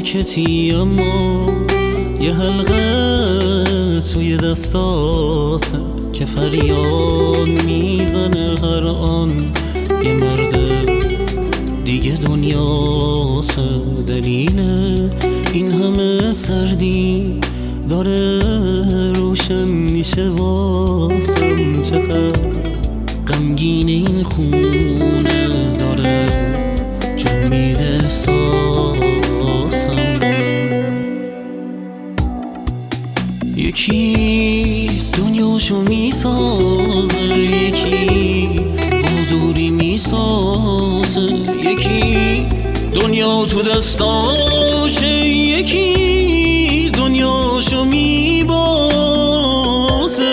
ساکتی اما یه حلقه توی دستاسه که فریاد میزنه هر آن یه مرد دیگه دنیاسه. دلیل این همه سردی داره روشن میشه واسم، چقدر غمگین این خونه داره جون میده احساسم. یکی دنیاشو میسازه، یکی با دوری میسازه، یکی دنیا تو دستاشه، یکی دنیاشو میبازه.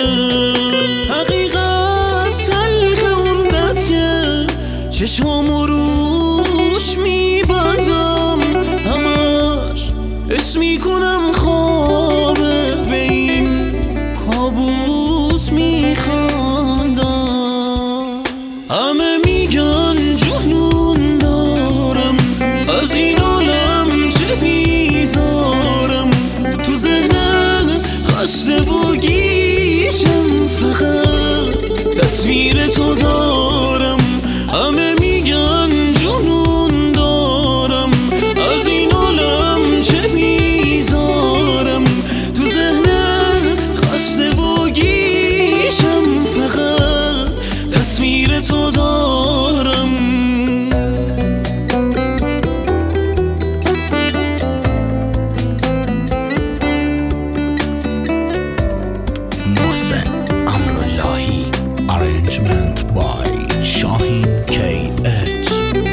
حقیقت تلخ اون دست که چشمامو روش میبندم، همش حس میکنم خوابه، به این کابوس میخندم. همه میگن جنون دارم، از این عالم چه بیزارم، تو ذهنم خسته و گیجم، فقط تصویر تو دارم. همه میگن جنون دارم، از این عالم چه بیزارم، تو ذهنم خسته و گیجم، فقط تصویر تو دارم. محسن امراللهی، arrangement by شاهین KH.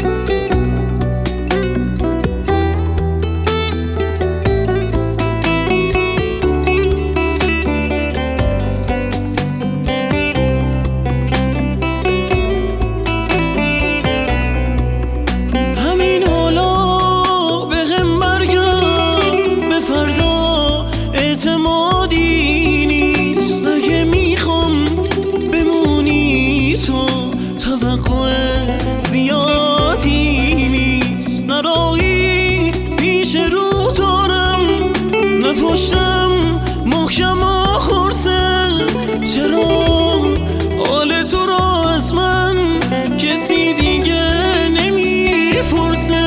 همین حالا بهم برگرد، به فردا اعتمادی نیست. اگه میخوام بمونی تو توقع زیادی نیست. نه راهی پیش رو دارم، نه پشتم محکم و خورسه. چرا حال تو را از من کسی دیگه نمیپرسه؟